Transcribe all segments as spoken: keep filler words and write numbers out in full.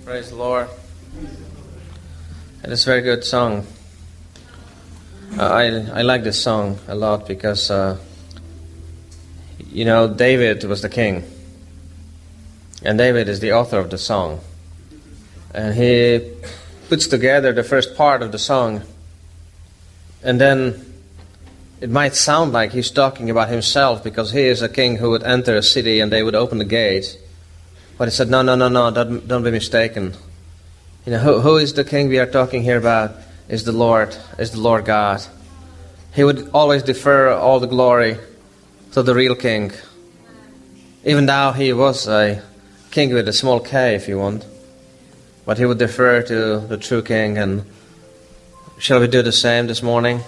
Praise the Lord. It is a very good song. Uh, I I like this song a lot because, uh, you know, David was the king. And David is the author of the song. And he puts together the first part of the song. And then it might sound like he's talking about himself because he is a king who would enter a city and they would open the gates. But he said, no, no, no, no, don't, don't be mistaken. You know, who, who is the king we are talking here about? Is the Lord, is the Lord God. He would always defer all the glory to the real king. Even though he was a king with a small k, if you want. But he would defer to the true king. And shall we do the same this morning?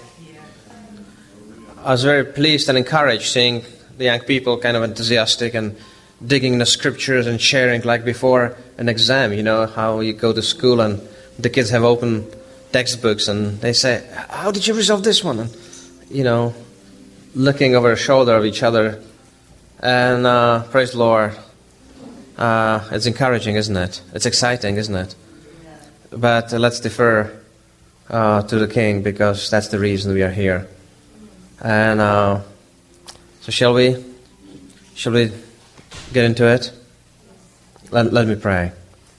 I was very pleased and encouraged seeing the young people kind of enthusiastic and digging in the scriptures and sharing like before an exam, you know, how you go to school and the kids have open textbooks and they say, how did you resolve this one? And, you know, looking over the shoulder of each other. And uh, praise the Lord. Uh, it's encouraging, isn't it? It's exciting, isn't it? But uh, let's defer uh, to the King because that's the reason we are here. And uh, so shall we? Shall we get into it? Let, let me pray.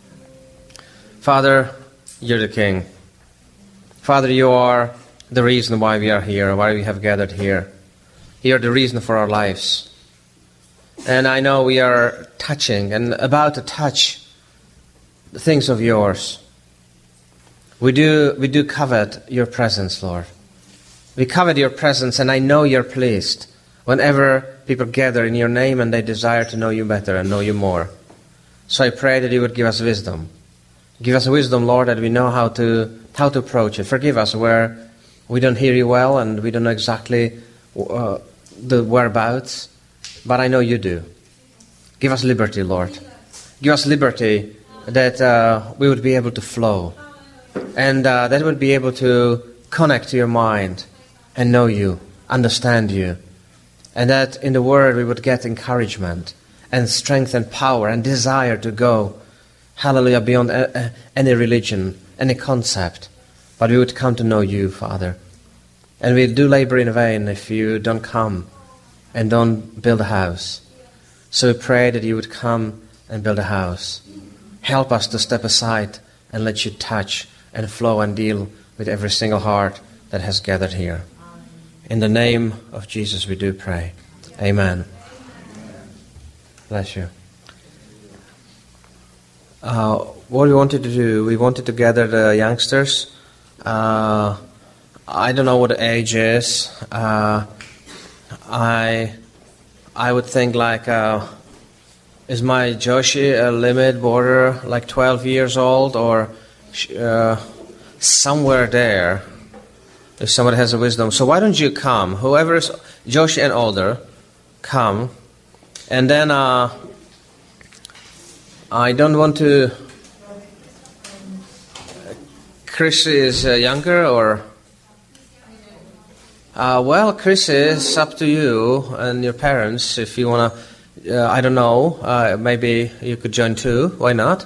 Father, you're the King. Father, you are the reason why we are here, why we have gathered here. You are the reason for our lives. And I know we are touching and about to touch the things of yours. We do, we do covet your presence, Lord. We covet your presence, and I know you're pleased whenever people gather in your name and they desire to know you better and know you more. So I pray that you would give us wisdom. Give us wisdom, Lord, that we know how to how to approach it. Forgive us where we don't hear you well and we don't know exactly uh, the whereabouts, but I know you do. Give us liberty, Lord. Give us liberty that uh, we would be able to flow and uh, that we would be able to connect to your mind and know you, understand you. And that in the Word we would get encouragement and strength and power and desire to go, hallelujah, beyond a, a, any religion, any concept. But we would come to know you, Father. And we do labor in vain if you don't come and don't build a house. So we pray that you would come and build a house. Help us to step aside and let you touch and flow and deal with every single heart that has gathered here. In the name of Jesus we do pray. Amen. Bless you. Uh, what we wanted to do, we wanted to gather the youngsters. Uh, I don't know what the age is. Uh, I I would think like, uh, is my Joshi a limit border like twelve years old or uh, somewhere there? If somebody has a wisdom. So why don't you come? Whoever is Joshi and older, come. And then uh, I don't want to... Chris is uh, younger or... Uh, well, Chris, is up to you and your parents. If you want to, uh, I don't know, uh, maybe you could join too. Why not?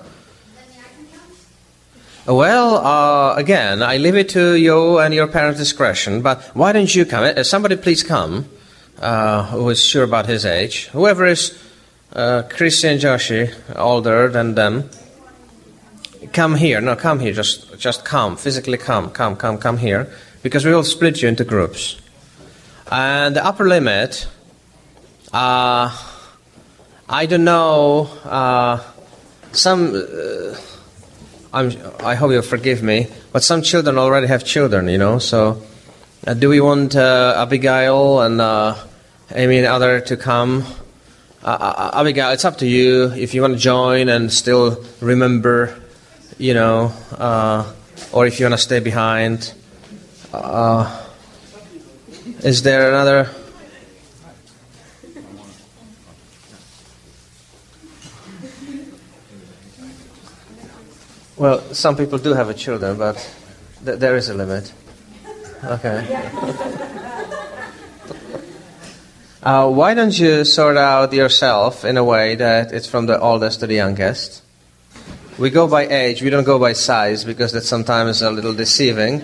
Well, uh, again, I leave it to you and your parents' discretion, but why don't you come? Somebody please come, uh, who is sure about his age. Whoever is uh, Chrissy and Joshi, older than them, come here. No, come here. Just just come. Physically come. Come, come, come here. Because we will split you into groups. And the upper limit, uh, I don't know, uh, some... Uh, I'm, I hope you'll forgive me, but some children already have children, you know, so uh, do we want uh, Abigail and uh, Amy and other to come? Uh, uh, Abigail, it's up to you if you want to join and still remember, you know, uh, or if you want to stay behind. Uh, is there another... Well, some people do have a children, but th- there is a limit. Okay. uh, why don't you sort out yourself in a way that it's from the oldest to the youngest? We go by age, we don't go by size, because that's sometimes a little deceiving.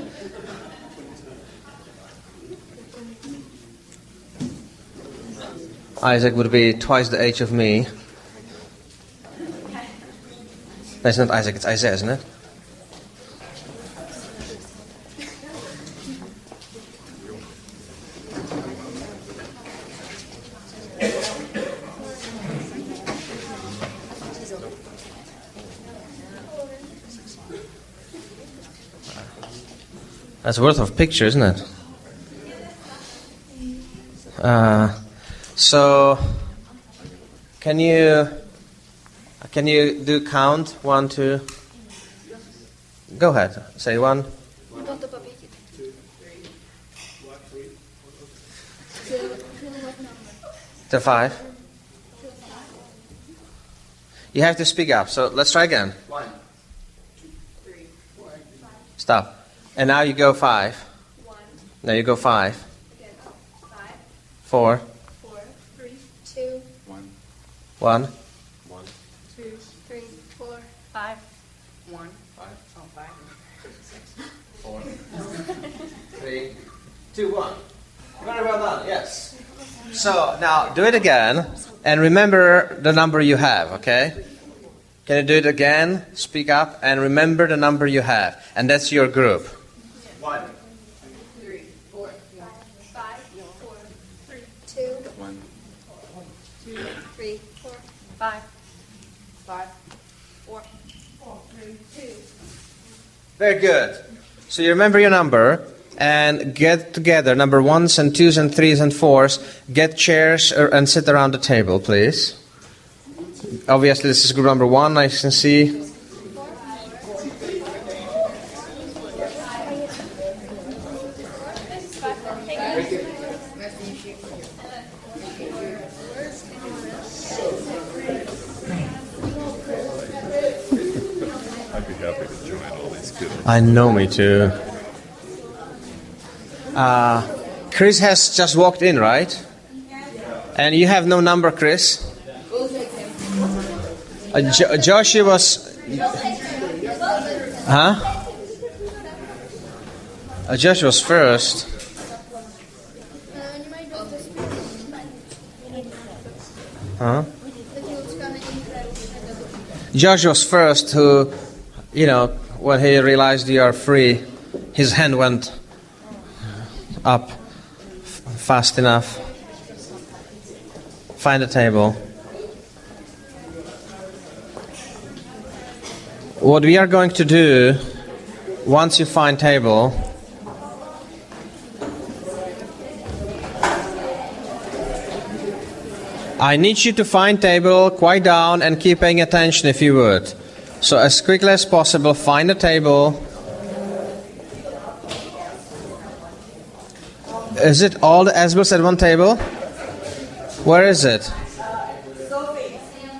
Isaac would be twice the age of me. No, it's not Isaac, it's Isaiah, isn't it? That's worth of picture, isn't it? Uh, so, can you can you do count one, two? Go ahead. Say one. To five. You have to speak up. So let's try again. One, two, three, four. Stop. And now you go five. One. Now you go five. Again. Five. Four. Four. Three. Two. One. One. One. Two. Three. Four. Five. One. Five. Oh, five. Six. Four. Three. Two. One. Very well done. Yes. So now do it again, and remember the number you have. Okay. Can you do it again? Speak up and remember the number you have, and that's your group. One, two, three, four, five, four, three, two, one, two, three, four, five, five, four, four, three, two. Very good. So you remember your number and get together, number ones and twos and threes and fours. Get chairs and sit around the table, please. Obviously, this is group number one. I can see. I know, me too. Uh, Chris has just walked in, right? And you have no number, Chris? Uh, jo- Joshua was... Huh? Uh, Joshua was first. Huh? Joshua was first who, you know, when he realized you are free, his hand went up fast enough. Find a table. What we are going to do, once you find table, I need you to find table, quiet down, and keep paying attention if you would. So as quickly as possible, find a table. Is it all the Asbels at one table? Where is it? Sophie.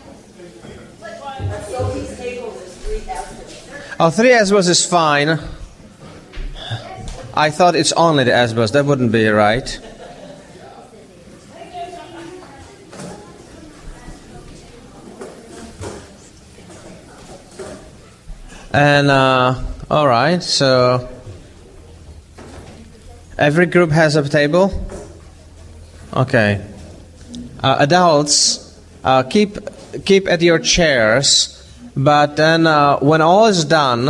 Sophie's table is three Asbels. Oh, three Asbels is fine. I thought it's only the Asbels. That wouldn't be right. And, uh, all right, so every group has a table? Okay. Uh, adults, uh, keep keep at your chairs, but then uh, when all is done,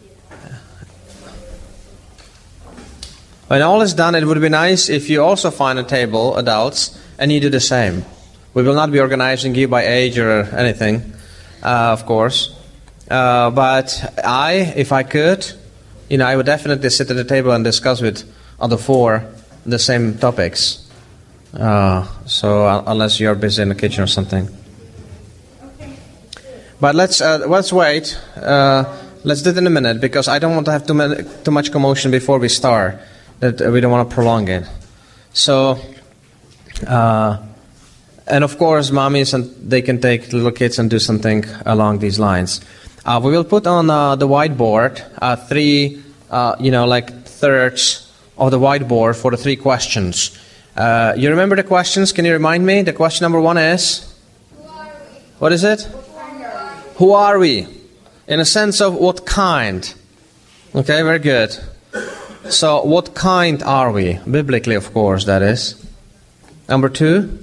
when all is done, it would be nice if you also find a table, adults, and you do the same. We will not be organizing you by age or anything, uh, of course. Uh, but I, if I could, you know, I would definitely sit at the table and discuss with other four the same topics. Uh, so uh, unless you're busy in the kitchen or something. Okay. But let's uh, let's wait. Uh, let's do it in a minute because I don't want to have too many, too much commotion before we start. That uh, we don't want to prolong it. So, uh, and of course, mommies and they can take little kids and do something along these lines. Uh, we will put on uh, the whiteboard uh, three, uh, you know, like thirds of the whiteboard for the three questions. Uh, you remember the questions? Can you remind me? The question number one is? Who are we? What is it? Who are we? In a sense of what kind. Okay, very good. So, what kind are we? Biblically, of course, that is. Number two.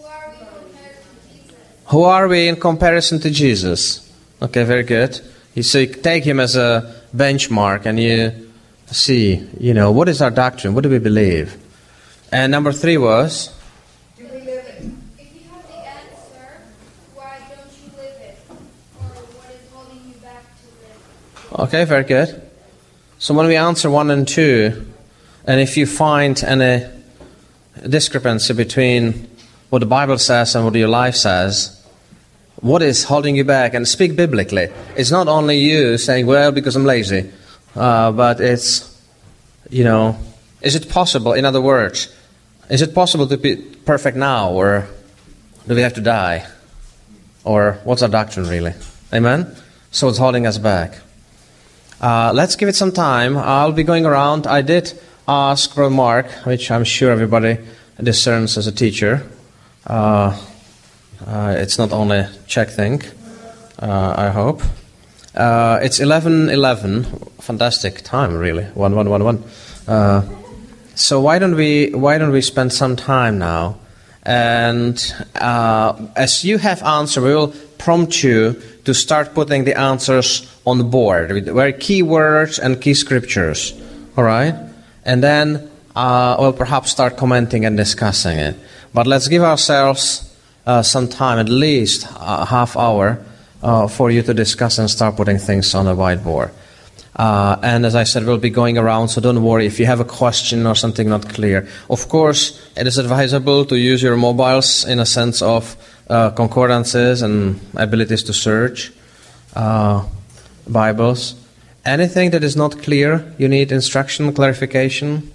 Who are we in comparison to Jesus? Okay, very good. You see, take him as a benchmark and you see, you know, what is our doctrine? What do we believe? And number three was? Do we live it? If you have the answer, why don't you live it? Or what is holding you back to live it? Okay, very good. So when we answer one and two, and if you find any discrepancy between what the Bible says and what your life says, what is holding you back? And speak biblically. It's not only you saying, well, because I'm lazy, uh, but it's, you know, is it possible, in other words, is it possible to be perfect now, or do we have to die? Or what's our doctrine really? Amen? So it's holding us back. Uh, let's give it some time. I'll be going around. I did ask Brother Mark, which I'm sure everybody discerns as a teacher. Uh, uh, it's not only a Czech thing, uh, I hope. Uh, it's eleven eleven. Fantastic time, really. One, one, one, one. Uh, so why don't we why don't we spend some time now? And uh, as you have answered, we will prompt you to start putting the answers on the board with very key words and key scriptures. All right, and then uh, we'll perhaps start commenting and discussing it. But let's give ourselves uh, some time, at least a half hour, uh, for you to discuss and start putting things on the whiteboard. Uh, and as I said, we'll be going around, so don't worry if you have a question or something not clear. Of course, it is advisable to use your mobiles in a sense of uh, concordances and abilities to search uh, Bibles. Anything that is not clear, you need instruction, clarification.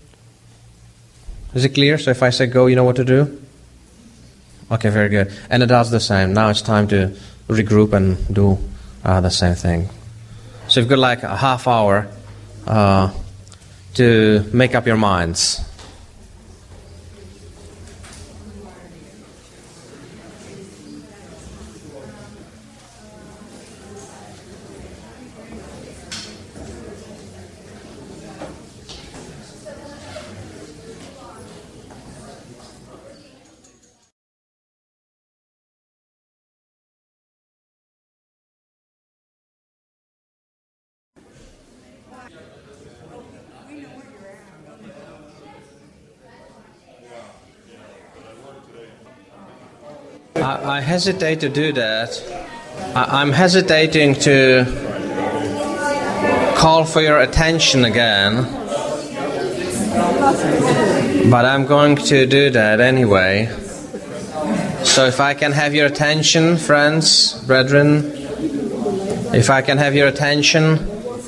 Is it clear? So if I say go, you know what to do? Okay, very good. And it does the same. Now it's time to regroup and do uh, the same thing. So you've got like a half hour uh, to make up your minds. I, I hesitate to do that. I, I'm hesitating to call for your attention again, but I'm going to do that anyway. So if I can have your attention, friends, brethren, if I can have your attention,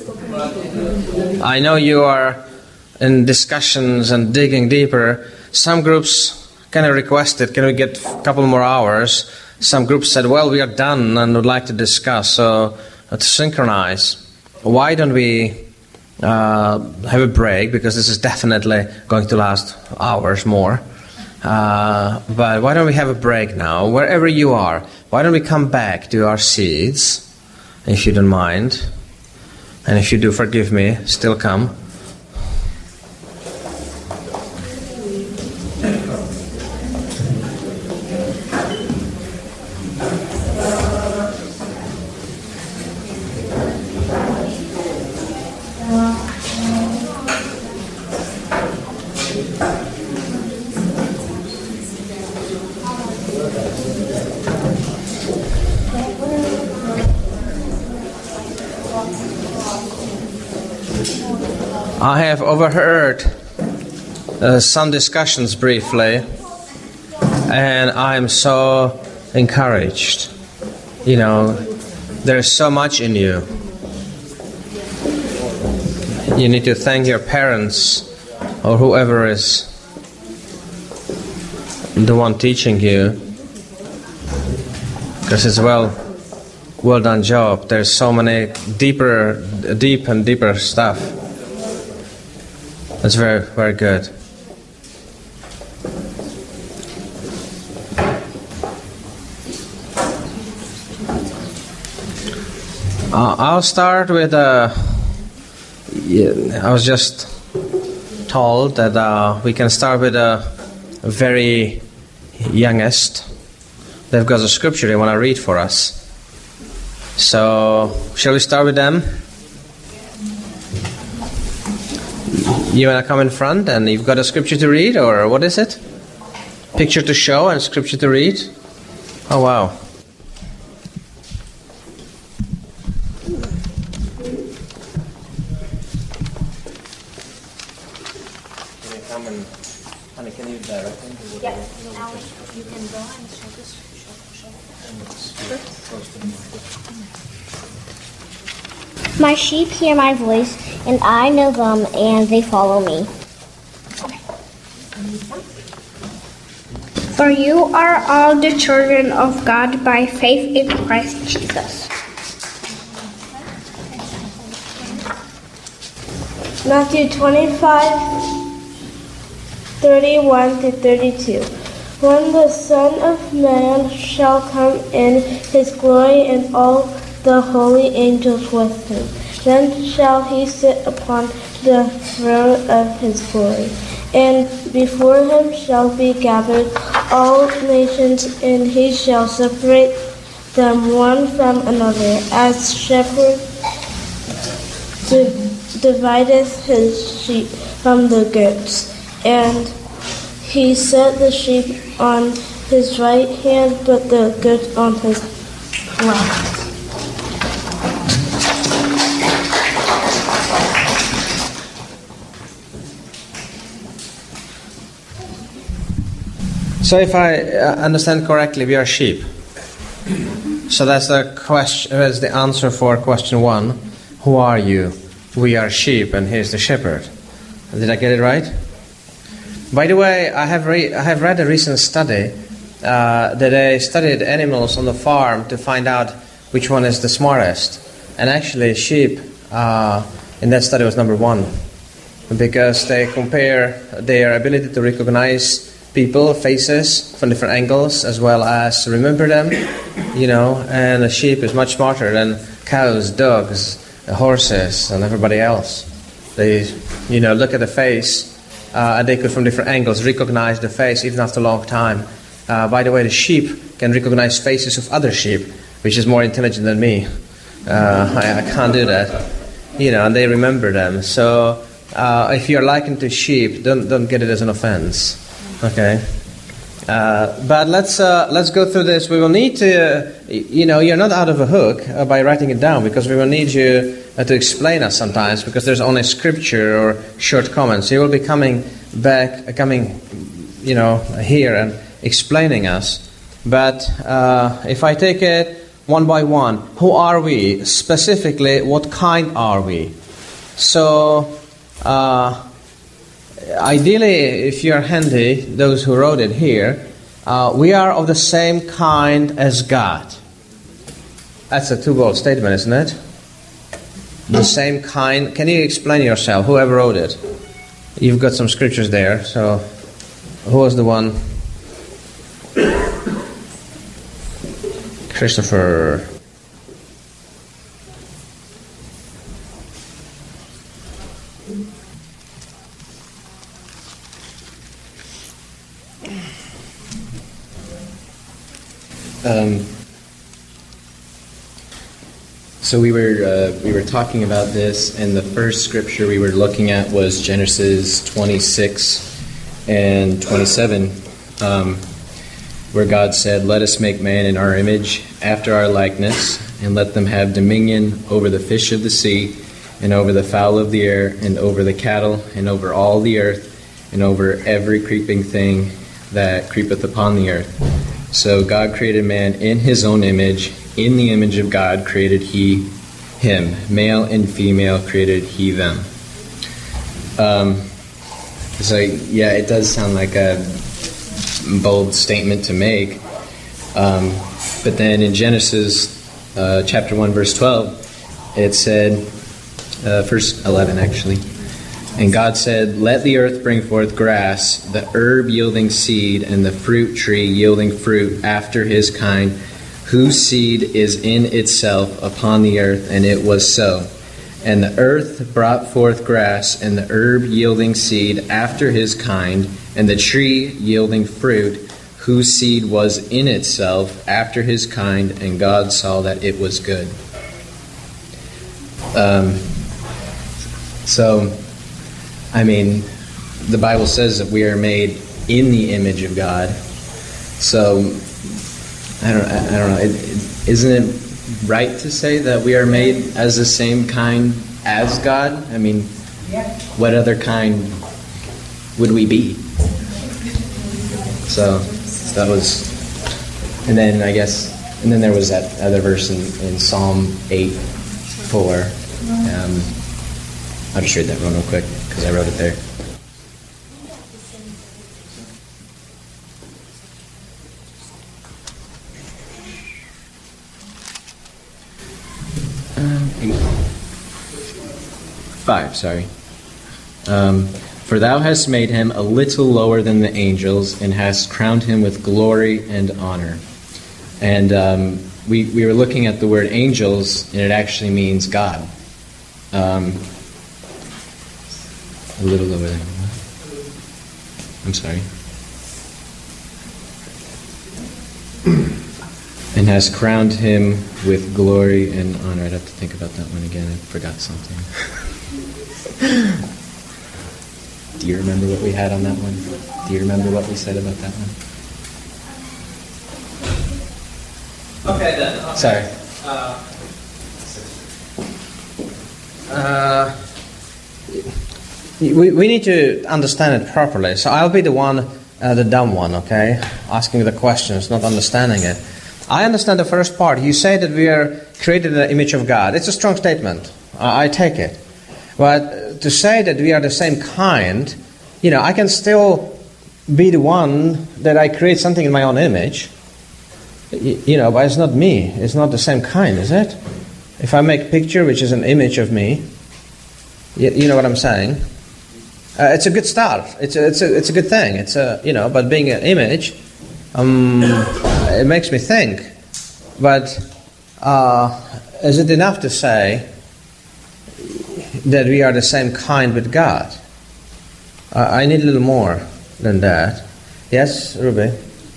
I know you are in discussions and digging deeper. Some groups kind of requested, can we get a couple more hours? Some groups said, well, we are done and would like to discuss. So uh, to synchronize, why don't we uh, have a break? Because this is definitely going to last hours more. Uh, but why don't we have a break now? Wherever you are, why don't we come back to our seats, if you don't mind? And if you do, forgive me, still come. I have overheard uh, some discussions briefly, and I'm so encouraged. You know, there's so much in you. You need to thank your parents or whoever is the one teaching you, because it's well, well done job. There's so many deeper, deep and deeper stuff. That's very, very good. Uh, I'll start with, uh, yeah, I was just told that uh, we can start with the very youngest. They've got a scripture they want to read for us. So, shall we start with them? You want to come in front and you've got a scripture to read, or what is it? Picture to show and scripture to read? Oh, wow. Can you come and, honey, can you direct him? Yeah, now you can go and show the scripture. My sheep hear my voice, and I know them, and they follow me. For you are all the children of God by faith in Christ Jesus. Matthew twenty-five, thirty-one to thirty-two. When the Son of Man shall come in his glory and all the holy angels with him, then shall he sit upon the throne of his glory. And before him shall be gathered all nations, and he shall separate them one from another, as shepherd divideth his sheep from the goats. And he set the sheep on his right hand, but the goats on his left. So if I understand correctly, we are sheep. So that's the question. That's the answer for question one. Who are you? We are sheep, and here's the shepherd. Did I get it right? By the way, I have re- I have read a recent study uh, that they studied animals on the farm to find out which one is the smartest. And actually, sheep uh, in that study was number one, because they compare their ability to recognize people, faces from different angles, as well as remember them, you know, and a sheep is much smarter than cows, dogs, horses, and everybody else. They, you know, look at the face, uh, and they could, from different angles, recognize the face even after a long time. Uh, by the way, the sheep can recognize faces of other sheep, which is more intelligent than me. Uh, I, I can't do that, you know, and they remember them. So, uh, if you're likened to sheep, don't don't get it as an offense. Okay, uh, but let's uh, let's go through this. We will need to, uh, you know, you're not out of a hook uh, by writing it down, because we will need you uh, to explain us sometimes, because there's only scripture or short comments. You will be coming back, uh, coming, you know, here and explaining us. But uh, if I take it one by one, who are we? Specifically, what kind are we? So. Uh, Ideally, if you're handy, those who wrote it here, uh, we are of the same kind as God. That's a two-bold statement, isn't it? The same kind. Can you explain yourself? Whoever wrote it. You've got some scriptures there, so who was the one? Christopher. Um, so we were uh, we were talking about this, and the first scripture we were looking at was Genesis twenty-six and twenty-seven, um, where God said, "Let us make man in our image, after our likeness, and let them have dominion over the fish of the sea, and over the fowl of the air, and over the cattle, and over all the earth, and over every creeping thing that creepeth upon the earth." So God created man in his own image. In the image of God created he him. Male and female created he them. Um, so, yeah, it does sound like a bold statement to make. Um, but then in Genesis uh, chapter one, verse twelve, it said, uh, verse eleven actually, "And God said, Let the earth bring forth grass, the herb yielding seed, and the fruit tree yielding fruit after his kind, whose seed is in itself upon the earth, and it was so. And the earth brought forth grass, and the herb yielding seed after his kind, and the tree yielding fruit, whose seed was in itself after his kind, and God saw that it was good. Um, so, I mean, the Bible says that we are made in the image of God. So, I don't, I don't know. It, it, isn't it right to say that we are made as the same kind as God? I mean, what other kind would we be? So, that was, and then I guess, and then there was that other verse in, in Psalm eight four. Um, I'll just read that one real quick because I wrote it there. Five, sorry. Um, For thou hast made him a little lower than the angels, and hast crowned him with glory and honor. And um, we, we were looking at the word angels, and it actually means God. Um, a little lower than what? I'm sorry. And has crowned him with glory and honor. I'd have to think about that one again. I forgot something. Do you remember what we had on that one? Do you remember what we said about that one? Okay then. Okay. Sorry. Uh, uh, we, we need to understand it properly. So I'll be the one, uh, the dumb one, okay? Asking the questions, not understanding it. I understand the first part. You say that we are created in the image of God. It's a strong statement. I, I take it. But to say that we are the same kind, you know, I can still be the one that I create something in my own image. You know, but it's not me. It's not the same kind, is it? If I make a picture which is an image of me, you, you know what I'm saying? Uh, it's a good start. It's a, it's a, it's a good thing. It's a, you know, but being an image, um, it makes me think. But uh, is it enough to say that we are the same kind with God? Uh, I need a little more than that. Yes, Ruby?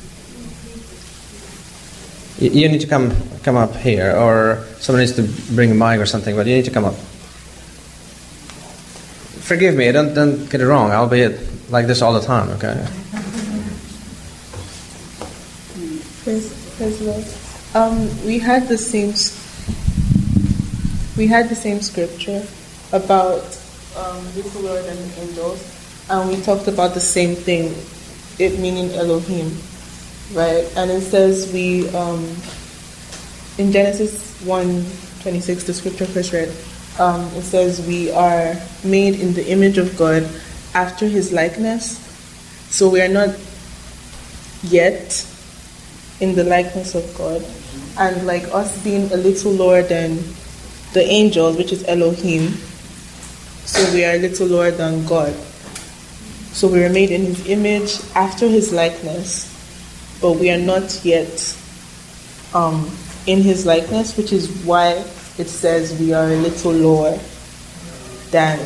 You, you need to come come up here, or someone needs to bring a mic or something, but you need to come up. Forgive me, don't, don't get it wrong. I'll be like this all the time, okay? Praise, praise the Lord. Um, we had the same we had the same scripture about um, little Lord and the angels, and we talked about the same thing, it meaning Elohim, right? And it says we um, in Genesis one twenty-six, the scripture first read, um, it says we are made in the image of God after His likeness. So we are not yet in the likeness of God, and like us being a little lower than the angels, which is Elohim, so we are a little lower than God. So we are made in His image after His likeness, but we are not yet um, in His likeness, which is why it says we are a little lower than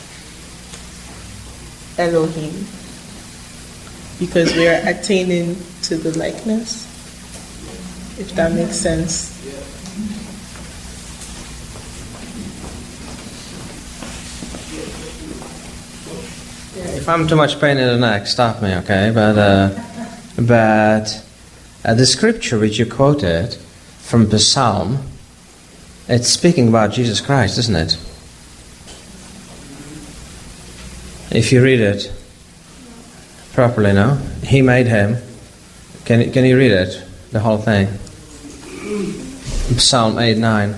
Elohim, because we are attaining to the likeness, if that makes sense. If I'm too much pain in the neck, stop me, okay? But uh, but uh, the scripture which you quoted from the Psalm, it's speaking about Jesus Christ, isn't it? If you read it properly, no? He made him. Can can you read it, the whole thing? Psalm eight nine.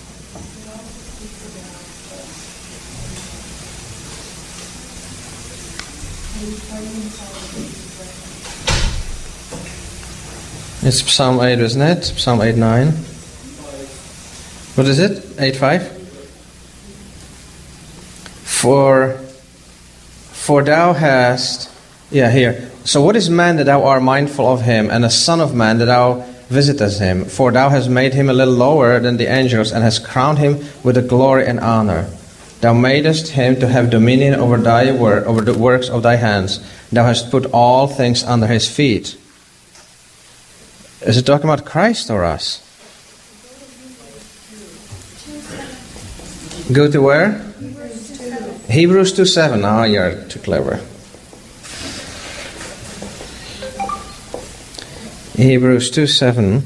It's Psalm eight, isn't it? Psalm eight nine. What is it? eight five? For, for thou hast... Yeah, here. So what is man that thou art mindful of him, and a son of man that thou visitest him. For thou hast made him a little lower than the angels, and hast crowned him with the glory and honor. Thou madest him to have dominion over thy work, over the works of thy hands. Thou hast put all things under his feet. Is it talking about Christ or us? Go to where? Hebrews two seven. Ah, you're too clever. Hebrews two seven.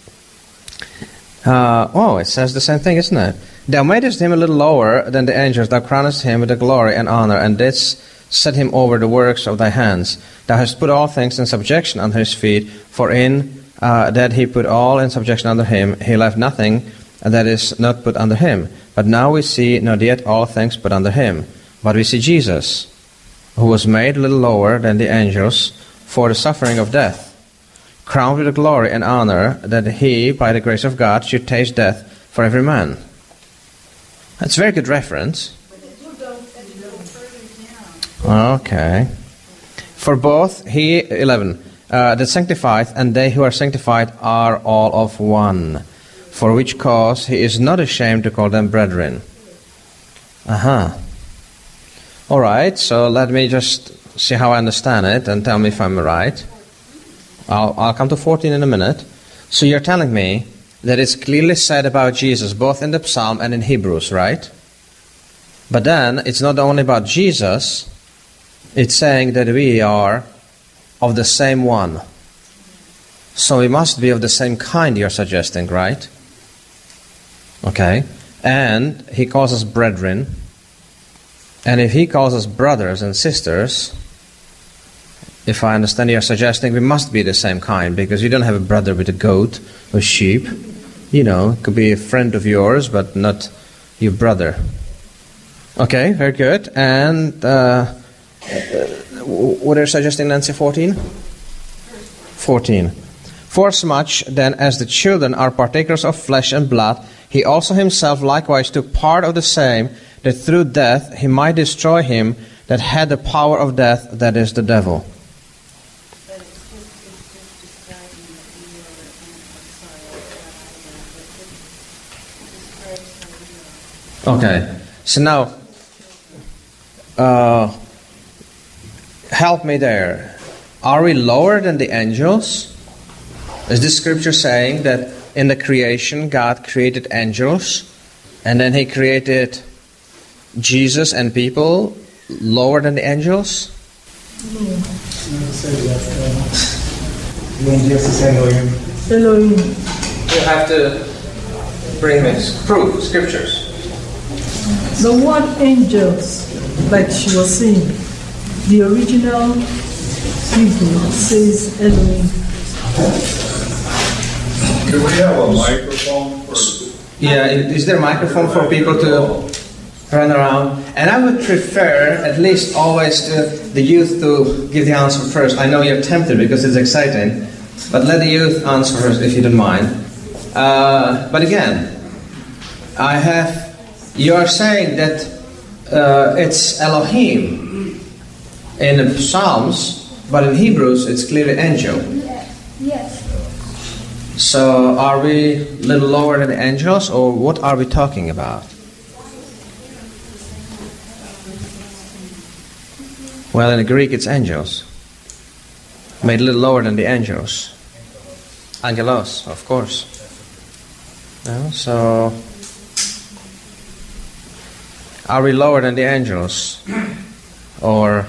Uh, oh, it says the same thing, isn't it? Thou madest him a little lower than the angels. Thou crownest him with the glory and honor, and didst set him over the works of thy hands. Thou hast put all things in subjection under his feet. For in uh, that he put all in subjection under him, he left nothing that is not put under him. But now we see not yet all things put under him. But we see Jesus, who was made a little lower than the angels for the suffering of death, crowned with the glory and honor, that he, by the grace of God, should taste death for every man. That's a very good reference. Okay. For both, he, eleven, uh, that sanctifieth and they who are sanctified are all of one. For which cause he is not ashamed to call them brethren. Uh-huh. All right, so let me just see how I understand it and tell me if I'm right. I'll, I'll come to fourteen in a minute. So you're telling me that it's clearly said about Jesus, both in the Psalm and in Hebrews, right? But then, it's not only about Jesus, it's saying that we are of the same one. So we must be of the same kind, you're suggesting, right? Okay. And he calls us brethren. And if he calls us brothers and sisters, if I understand you're suggesting, we must be the same kind, because you don't have a brother with a goat or sheep. You know, it could be a friend of yours, but not your brother. Okay, very good. And uh, what are you suggesting, Nancy, fourteen? fourteen. Forasmuch then as the children are partakers of flesh and blood, he also himself likewise took part of the same, that through death he might destroy him that had the power of death, that is the devil. Okay, so now, uh, help me there. Are we lower than the angels? Is this scripture saying that in the creation God created angels and then he created Jesus and people lower than the angels? Elohim. You have to bring this proof, scriptures. The word angels, like she was saying, the original Hebrew says Elohim. Do we have a microphone for... Yeah, is there a microphone for people to run around? And I would prefer at least always to the youth to give the answer first. I know you're tempted because it's exciting, but let the youth answer first if you don't mind. Uh, but again, I have... You are saying that uh, it's Elohim in the Psalms, but in Hebrews it's clearly angel. Yes. So are we a little lower than the angels, or what are we talking about? Well, in the Greek it's angels. Made a little lower than the angels. Angelos, of course. No? So... Are we lower than the angels? Or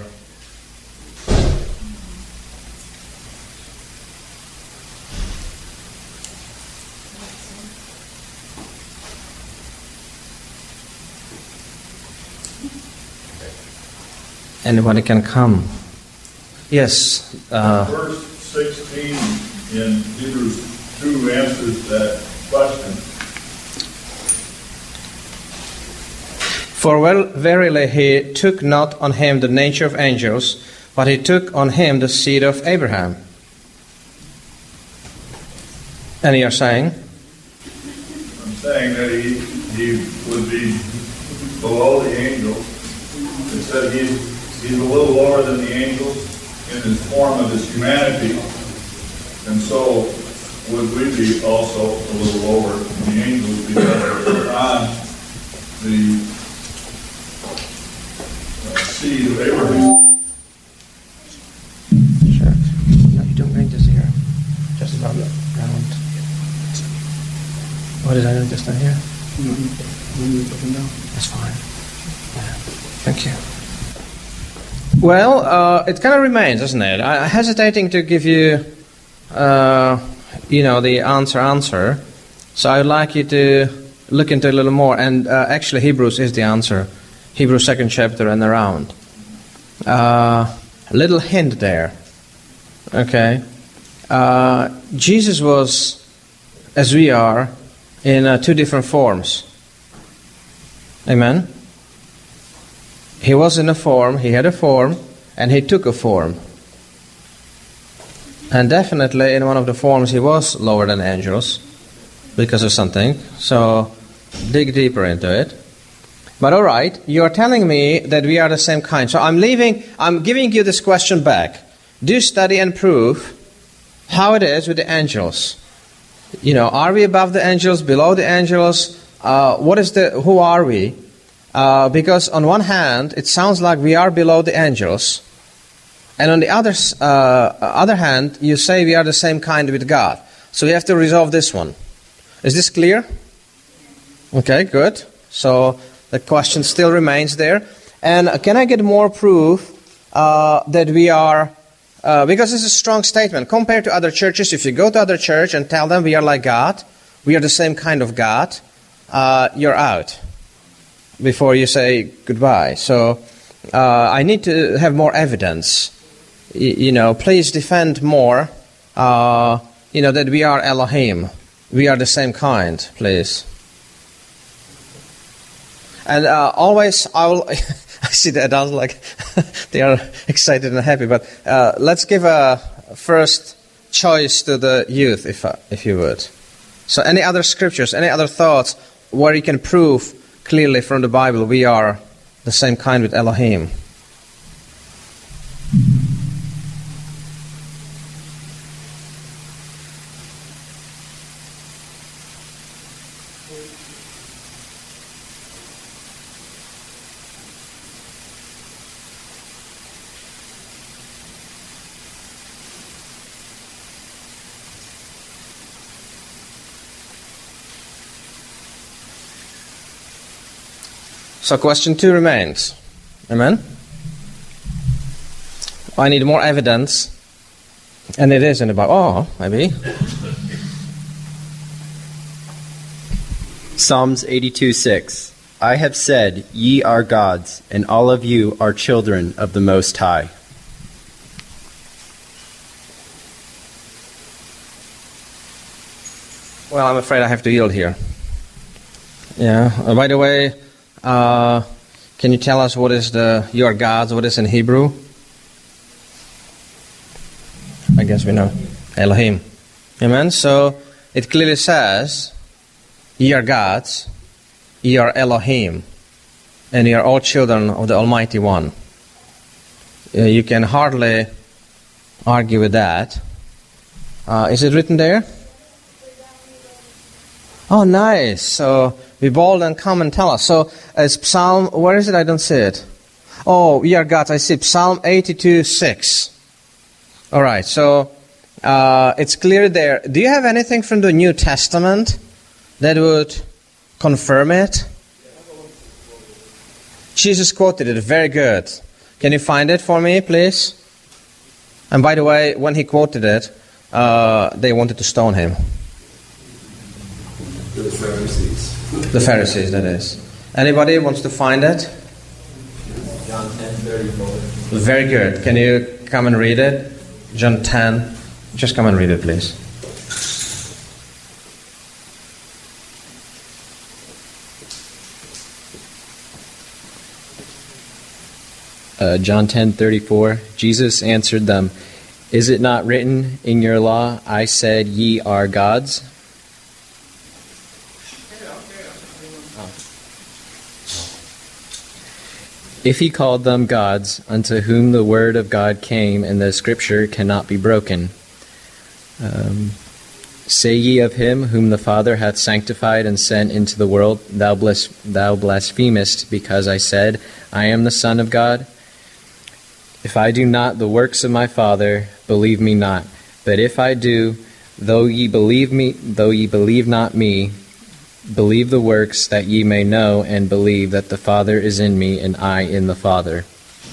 anybody can come. Yes. Uh, Verse sixteen in Hebrews two answers that question. For well, verily he took not on him the nature of angels, but he took on him the seed of Abraham. And you're saying? I'm saying that he, he would be below the angels. It said he's, he's a little lower than the angels in his form of his humanity. And so would we be also a little lower than the angels because we're on the uh, seed of Abraham? Sure. No, you don't bring this here. Just around the round. What did I do just down here? That's fine. Yeah. Thank you. Well, uh, it kind of remains, doesn't it? I'm hesitating to give you, uh, you know, the answer answer. So I'd like you to look into it a little more. And uh, actually, Hebrews is the answer. Hebrews second chapter and around. Uh, a little hint there. Okay. Uh, Jesus was, as we are, in uh, two different forms. Amen? He was in a form, he had a form, and he took a form. And definitely in one of the forms he was lower than angels because of something. So dig deeper into it. But all right, you are telling me that we are the same kind. So I'm leaving, I'm giving you this question back. Do study and prove how it is with the angels. You know, are we above the angels, below the angels? Uh, what is the, who are we? Uh, because on one hand, it sounds like we are below the angels. And on the other, uh, other hand, you say we are the same kind with God. So we have to resolve this one. Is this clear? Okay, good. So the question still remains there. And can I get more proof uh, that we are... Uh, because it's a strong statement. Compared to other churches, if you go to other church and tell them we are like God, we are the same kind of God, uh, you're out before you say goodbye. So uh, I need to have more evidence. Y- you know, please defend more, uh, you know, that we are Elohim. We are the same kind, please. And uh, always, I will... I see the adults like they are excited and happy, but uh, let's give a first choice to the youth, if uh, if you would. So any other scriptures, any other thoughts where you can prove clearly from the Bible we are the same kind with Elohim? So question two remains. Amen? I need more evidence. And it is in the Bible. Oh, maybe. Psalms eighty-two six. I have said, ye are gods, and all of you are children of the Most High. Well, I'm afraid I have to yield here. Yeah. Uh, by the way, uh, can you tell us what is the your gods? What is in Hebrew? I guess we know. Elohim. Amen. So it clearly says, ye are gods, ye are Elohim, and ye are all children of the Almighty One. Uh, you can hardly argue with that. Uh, is it written there? Oh, nice. So be bold and come and tell us. So it's Psalm, where is it? I don't see it. Oh, we are gods. I see Psalm eighty-two six. All right. So uh, it's clear there. Do you have anything from the New Testament that would confirm it? Jesus quoted it. Very good. Can you find it for me, please? And by the way, when he quoted it, uh, they wanted to stone him. The Pharisees. The Pharisees, that is. Anybody wants to find it? John ten thirty-four. Very good. Can you come and read it? John ten. Just come and read it, please. Uh, John ten thirty-four. Jesus answered them, is it not written in your law, I said ye are gods? If he called them gods, unto whom the word of God came, and the scripture cannot be broken. Um, Say ye of him whom the Father hath sanctified and sent into the world, Thou, blas- thou blasphemest, because I said, I am the Son of God? If I do not the works of my Father, believe me not. But if I do, though ye believe me, though ye believe not me, believe the works, that ye may know and believe that the Father is in me, and I in the Father.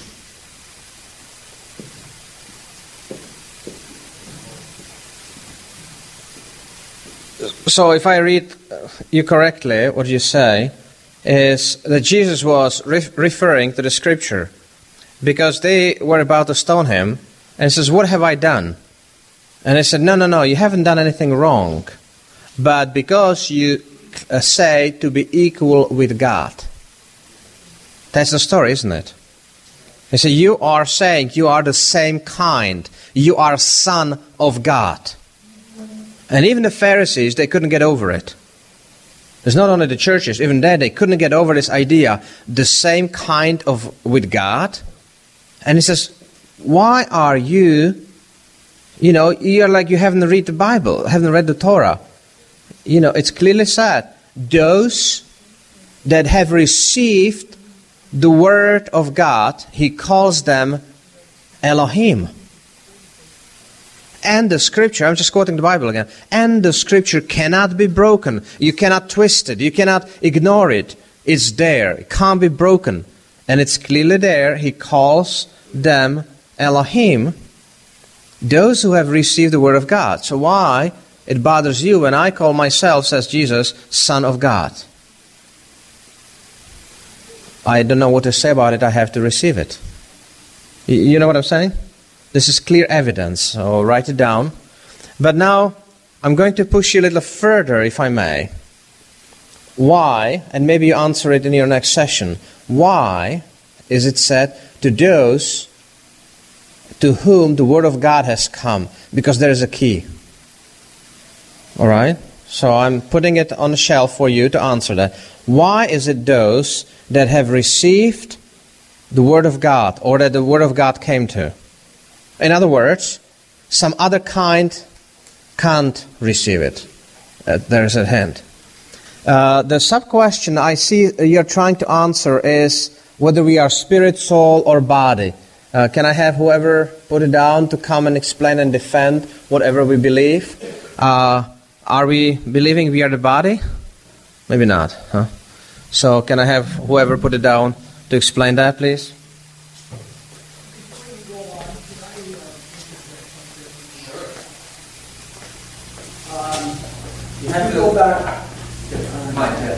So if I read you correctly, what you say is that Jesus was re- referring to the Scripture, because they were about to stone him, and he says, what have I done? And they said, no, no, no, you haven't done anything wrong, but because you uh, say to be equal with God. That's the story, isn't it? They say, you are saying you are the same kind, you are a son of God. And even the Pharisees, they couldn't get over it. It's not only the churches, even there they couldn't get over this idea, the same kind of with God. And he says, why are you, you know, you're like you haven't read the Bible, haven't read the Torah. You know, it's clearly said, those that have received the word of God, he calls them Elohim. And the Scripture, I'm just quoting the Bible again, and the Scripture cannot be broken. You cannot twist it. You cannot ignore it. It's there. It can't be broken. And it's clearly there. He calls them Elohim, those who have received the Word of God. So why it bothers you when I call myself, says Jesus, Son of God? I don't know what to say about it. I have to receive it. You know what I'm saying? This is clear evidence, so write it down. But now, I'm going to push you a little further, if I may. Why, and maybe you answer it in your next session, why is it said to those to whom the Word of God has come? Because there is a key. All right? So I'm putting it on the shelf for you to answer that. Why is it those that have received the Word of God, or that the Word of God came to? In other words, some other kind can't receive it. Uh, there's a hint. Uh, the sub-question I see you're trying to answer is whether we are spirit, soul, or body. Uh, can I have whoever put it down to come and explain and defend whatever we believe? Uh, are we believing we are the body? Maybe not. Huh? So can I have whoever put it down to explain that, please? You have to go back to my head.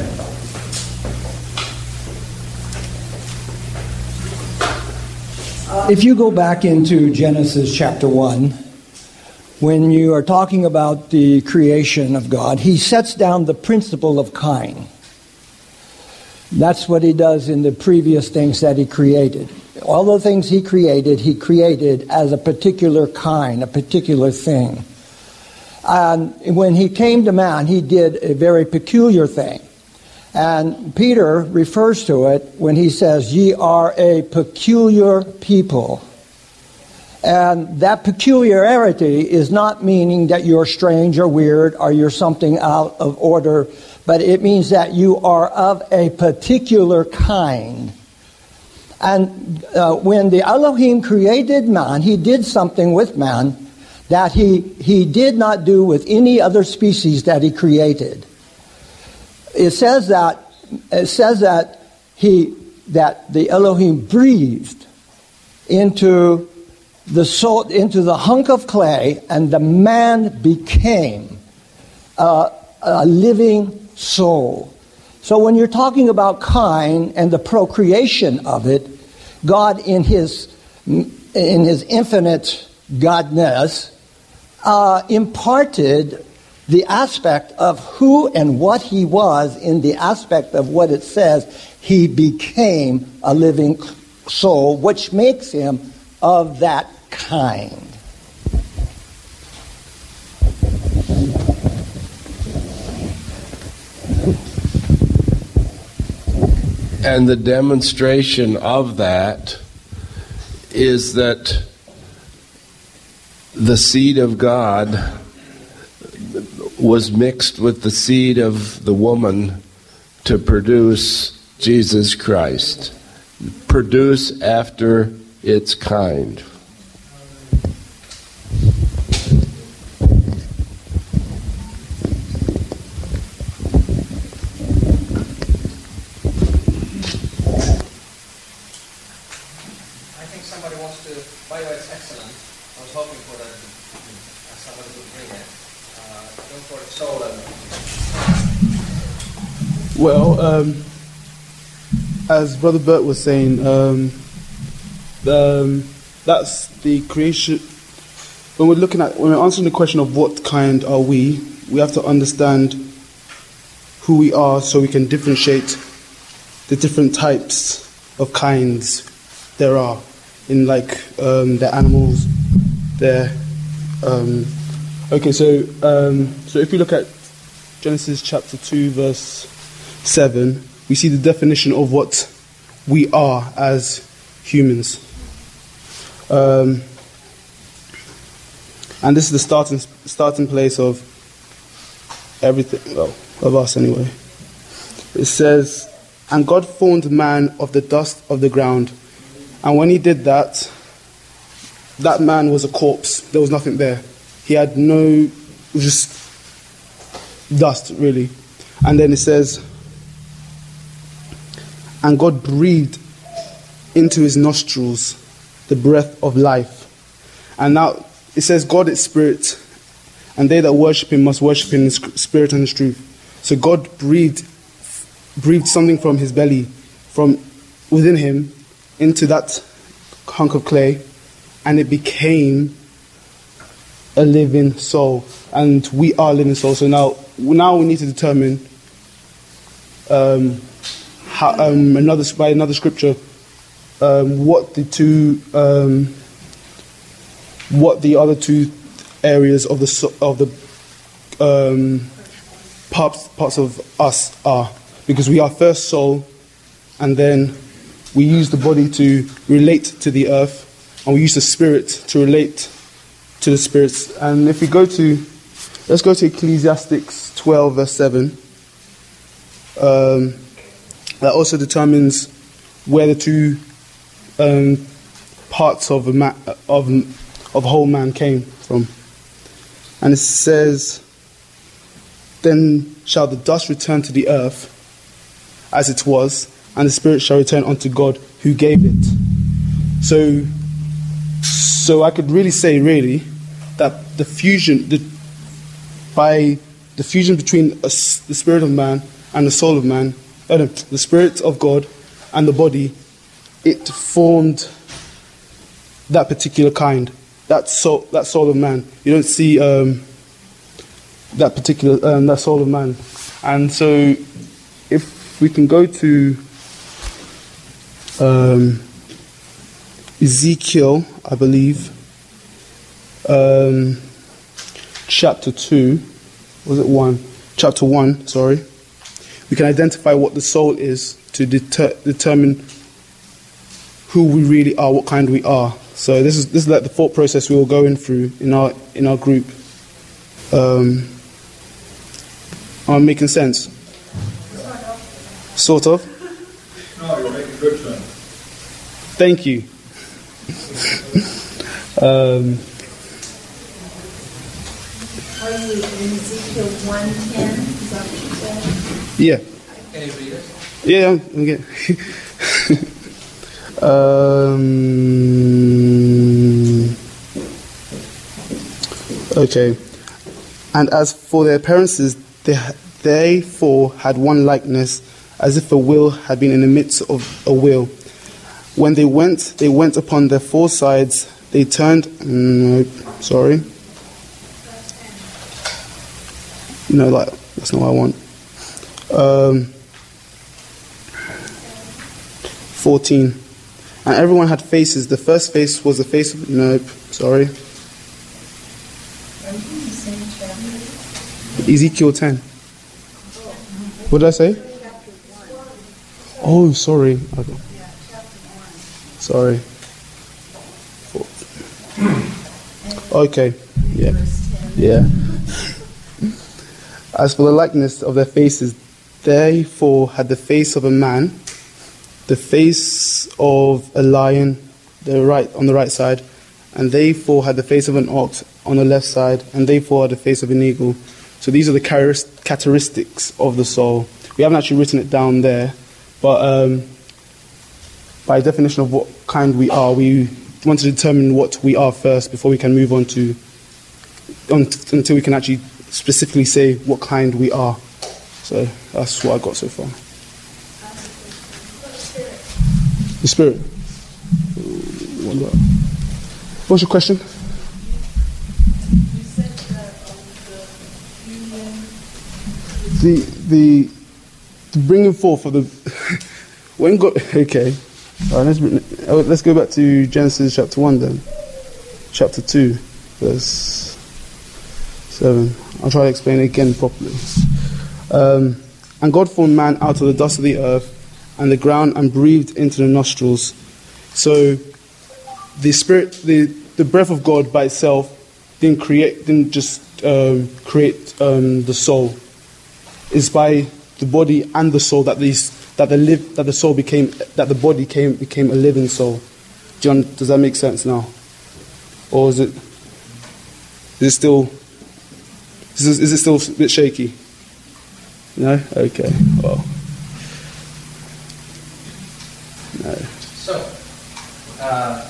If you go back into Genesis chapter one, when you are talking about the creation of God, he sets down the principle of kind. That's what he does in the previous things that he created. All the things he created, he created as a particular kind, a particular thing. And when he came to man, he did a very peculiar thing. And Peter refers to it when he says, ye are a peculiar people. And that peculiarity is not meaning that you're strange or weird or you're something out of order, but it means that you are of a particular kind. And uh, when the Elohim created man, he did something with man that he, he did not do with any other species that he created. It says that it says that he that the Elohim breathed into the soul, into the hunk of clay, and the man became a, a living soul. So when you're talking about kind and the procreation of it, God in his in his infinite godness uh, imparted the aspect of who and what he was in the aspect of what it says, he became a living soul, which makes him of that kind. And the demonstration of that is that the seed of God, was mixed with the seed of the woman to produce Jesus Christ. Produce after its kind. I think somebody wants to, by the way, it's excellent. I was hoping for that, uh, somebody would bring it. Uh, go for it, Solon. Well, um, as Brother Bert was saying, um, um, that's the creation. When we're looking at, when we're answering the question of what kind are we, we have to understand who we are so we can differentiate the different types of kinds there are in, like, um, the animals, their. Um, okay, so um, so if we look at Genesis chapter two, verse seven, we see the definition of what we are as humans. Um, and this is the starting starting place of everything, well, of us anyway. It says, "And God formed man of the dust of the ground. And when he did that, that man was a corpse. There was nothing there. He had no, it was just dust, really. And then it says, and God breathed into his nostrils the breath of life." And now it says God is spirit, and they that worship him must worship him in spirit and in truth. So God breathed, breathed something from his belly, from within him, into that hunk of clay, and it became a living soul. And we are living souls. So now, now we need to determine um, how, um, another by another scripture um, what the two um, what the other two areas of the so, of the um, parts parts of us are, because we are first soul, and then we use the body to relate to the earth, and we use the spirit to relate to the spirits. And if we go to, let's go to Ecclesiastes twelve, verse seven. Um, that also determines where the two um, parts of a ma- of of a whole man came from. And it says, "Then shall the dust return to the earth as it was, and the spirit shall return unto God who gave it." So, so I could really say, really, that the fusion, the, by the fusion between a, the spirit of man and the soul of man, uh, no, the spirit of God and the body, it formed that particular kind, that soul, that soul of man. You don't see um, that particular um, that soul of man, and so if we can go to um, Ezekiel, I believe, um, chapter two, was it one? Chapter one, sorry. We can identify what the soul is to deter- determine who we really are, what kind we are. So this is this is like the thought process we were going through in our in our group. Um, am I making sense? Sort of. No, you're making good sense. Thank you. um, Are you in Ezekiel one ten? Is that what you said? yeah. Can you read it? Yeah, I'm okay. um, okay. And as for their appearances, they, they four had one likeness, as if a wheel had been in the midst of a wheel. When they went, they went upon their four sides. They turned. No, sorry. No, like that's not what I want. Um, fourteen. And everyone had faces. The first face was the face of... Nope, sorry. Ezekiel ten. What did I say? Oh, sorry. Okay. Sorry. Okay. Yeah. Yeah. As for the likeness of their faces, they four had the face of a man, the face of a lion, the right on the right side, and they four had the face of an ox on the left side, and they four had the face of an eagle. So these are the characteristics of the soul. We haven't actually written it down there, but um, by definition of what kind we are, we want to determine what we are first before we can move on to, on t- until we can actually specifically say what kind we are. So that's what I got so far. The Spirit. What's your question? The the the bringing forth of the when God okay. All right, let's let's go back to Genesis chapter one then, chapter two, verse seven. I'll try to explain it again properly. Um, and God formed man out of the dust of the earth and the ground and breathed into the nostrils. So the spirit, the, the breath of God by itself didn't create, didn't just um, create um, the soul. It's by the body and the soul that these that the live that the soul became that the body came became a living soul. John, does that make sense now, or is it is it still is it, is it still a bit shaky? No? Okay. Well. No. So, uh,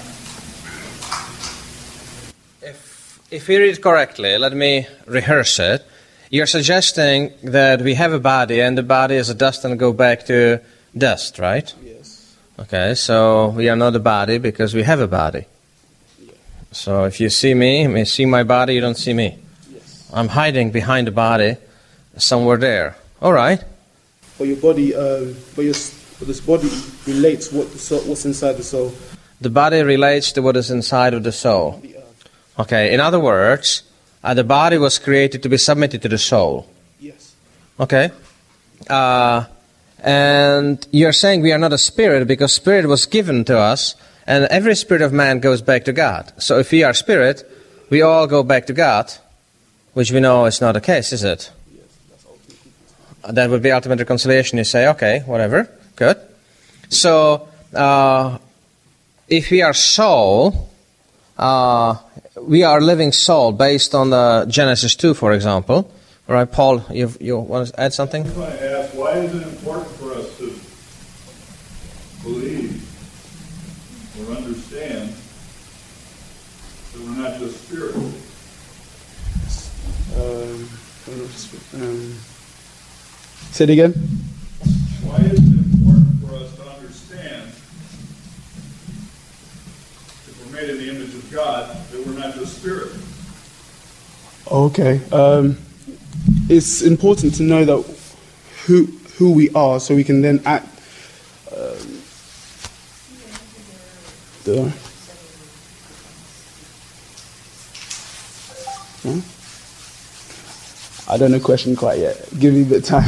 if if we read correctly, let me rehearse it. You're suggesting that we have a body and the body is a dust and go back to dust, right? Yes. Okay, so we are not a body because we have a body. Yeah. So if you see me, you see my body, you don't see me. Yes. I'm hiding behind the body somewhere there. All right. But your body, uh, but, your, but this body relates what the soul, what's inside the soul. The body relates to what is inside of the soul. Okay, in other words, uh, the body was created to be submitted to the soul. Yes. Okay. Uh, and you're saying we are not a spirit because spirit was given to us, and every spirit of man goes back to God. So if we are spirit, we all go back to God, which we know is not the case, is it? That would be ultimate reconciliation. You say, okay, whatever, good. So, uh, if we are soul, uh, we are living soul based on the Genesis two, for example. All right, Paul, you you want to add something? I want to ask, why is it important for us to believe or understand that we're not just spirit? Um, um, Say it again. Why is it important for us to understand if we're made in the image of God that we're not just spirit? Okay. Um, it's important to know that who who we are, so we can then act. Um, the, huh? I don't know the question quite yet. Give me a bit of time.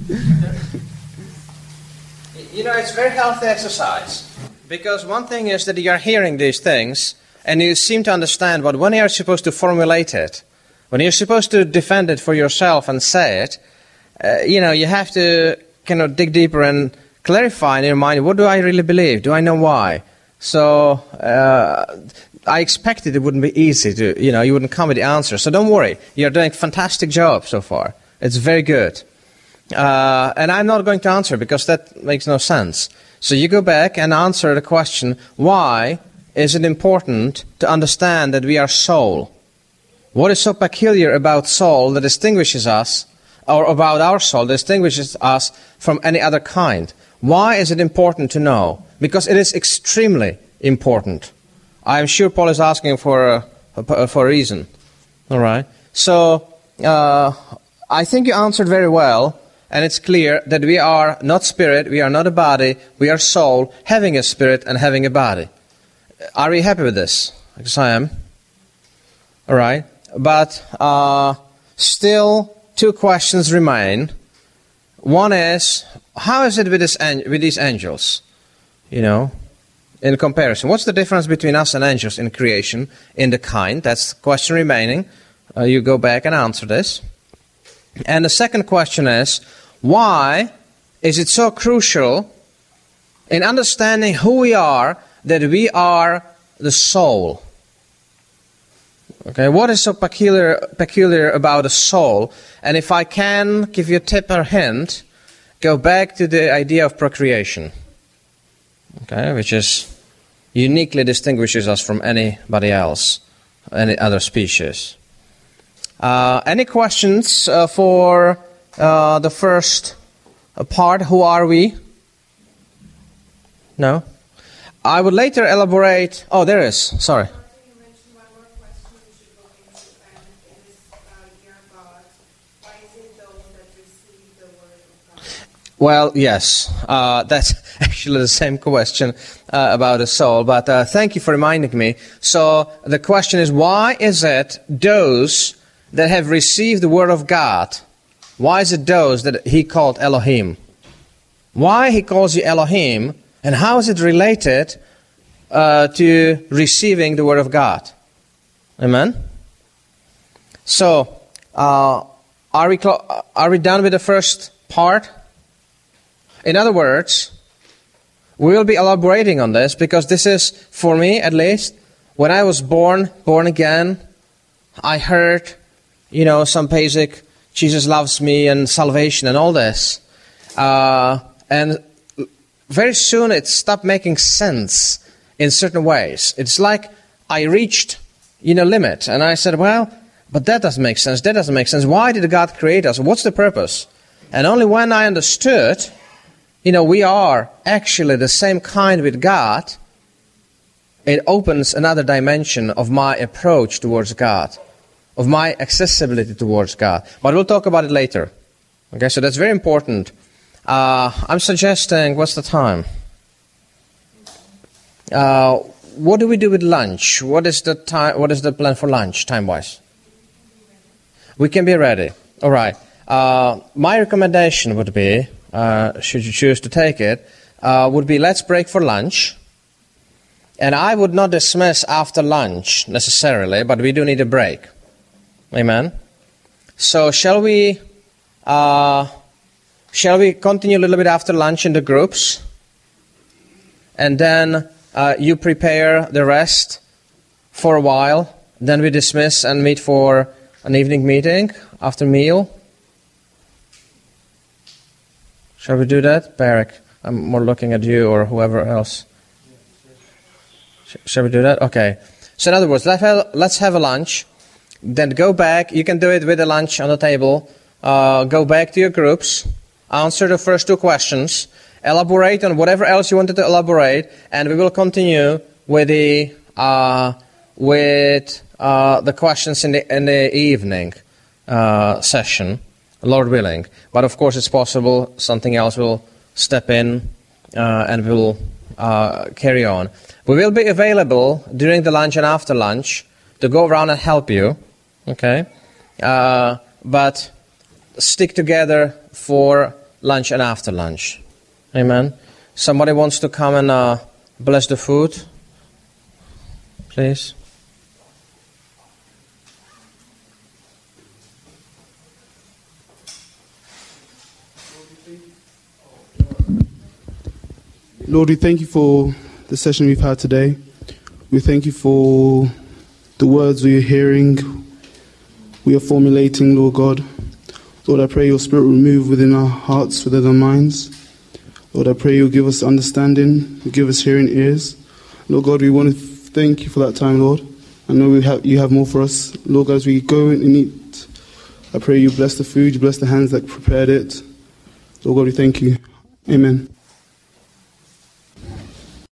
You know, it's very healthy exercise. Because one thing is that you are hearing these things, and you seem to understand, but when you are supposed to formulate it, when you're supposed to defend it for yourself and say it, uh, you know, you have to kind of dig deeper and clarify in your mind, what do I really believe? Do I know why? So, uh, I expected it wouldn't be easy to, you know, you wouldn't come with the answer. So don't worry. You're doing a fantastic job so far. It's very good. Uh, and I'm not going to answer because that makes no sense. So you go back and answer the question, why is it important to understand that we are soul? What is so peculiar about soul that distinguishes us, or about our soul that distinguishes us from any other kind? Why is it important to know? Because it is extremely important. I'm sure Paul is asking for a, for a reason. All right. So uh, I think you answered very well, and it's clear that we are not spirit, we are not a body, we are soul, having a spirit and having a body. Are we happy with this? Because I am. All right. But uh, still, two questions remain. One is, how is it with, this, with these angels? You know, in comparison. What's the difference between us and angels in creation, in the kind? That's the question remaining. Uh, you go back and answer this. And the second question is, why is it so crucial in understanding who we are that we are the soul? Okay, what is so peculiar peculiar about a soul? And if I can give you a tip or hint, go back to the idea of procreation, okay, which is uniquely distinguishes us from anybody else, any other species. Uh, any questions uh, for uh, the first part? Who are we? No? I would later elaborate. Oh, there is. Sorry. Well, yes, uh, that's actually the same question uh, about the soul, but uh, thank you for reminding me. So the question is, why is it those that have received the word of God, why is it those that he called Elohim? Why he calls you Elohim, and how is it related uh, to receiving the word of God? Amen? So, uh, are we clo- are we done with the first part? In other words, we will be elaborating on this because this is, for me at least, when I was born, born again, I heard, you know, some basic, Jesus loves me and salvation and all this. Uh, and very soon it stopped making sense in certain ways. It's like I reached, you know, limit. And I said, well, but that doesn't make sense. That doesn't make sense. Why did God create us? What's the purpose? And only when I understood, you know, we are actually the same kind with God, it opens another dimension of my approach towards God, of my accessibility towards God. But we'll talk about it later. Okay, so that's very important. Uh, I'm suggesting, what's the time? Uh, what do we do with lunch? What is the time? What is the plan for lunch, time-wise? We can be ready. All right. Uh, my recommendation would be, Uh, should you choose to take it, uh, would be let's break for lunch. And I would not dismiss after lunch necessarily, but we do need a break. Amen? So shall we, uh, shall we continue a little bit after lunch in the groups? And then uh, you prepare the rest for a while. Then we dismiss and meet for an evening meeting after meal. Shall we do that? Barak, I'm more looking at you or whoever else. Shall we do that? Okay. So in other words, let's have, let's have a lunch. Then go back. You can do it with the lunch on the table. Uh, go back to your groups. Answer the first two questions. Elaborate on whatever else you wanted to elaborate. And we will continue with the uh, with uh, the questions in the, in the evening uh, session. Lord willing. But of course it's possible something else will step in uh, and will uh, carry on. We will be available during the lunch and after lunch to go around and help you. Okay? Uh, but stick together for lunch and after lunch. Amen? Somebody wants to come and uh, bless the food? Please. Lord, we thank you for the session we've had today. We thank you for the words we are hearing, we are formulating, Lord God. Lord, I pray your Spirit will move within our hearts, within our minds. Lord, I pray you'll give us understanding, you'll give us hearing ears. Lord God, we want to thank you for that time, Lord. I know we have, you have more for us. Lord, as we go and eat, I pray you bless the food, you bless the hands that prepared it. Lord God, we thank you. Amen.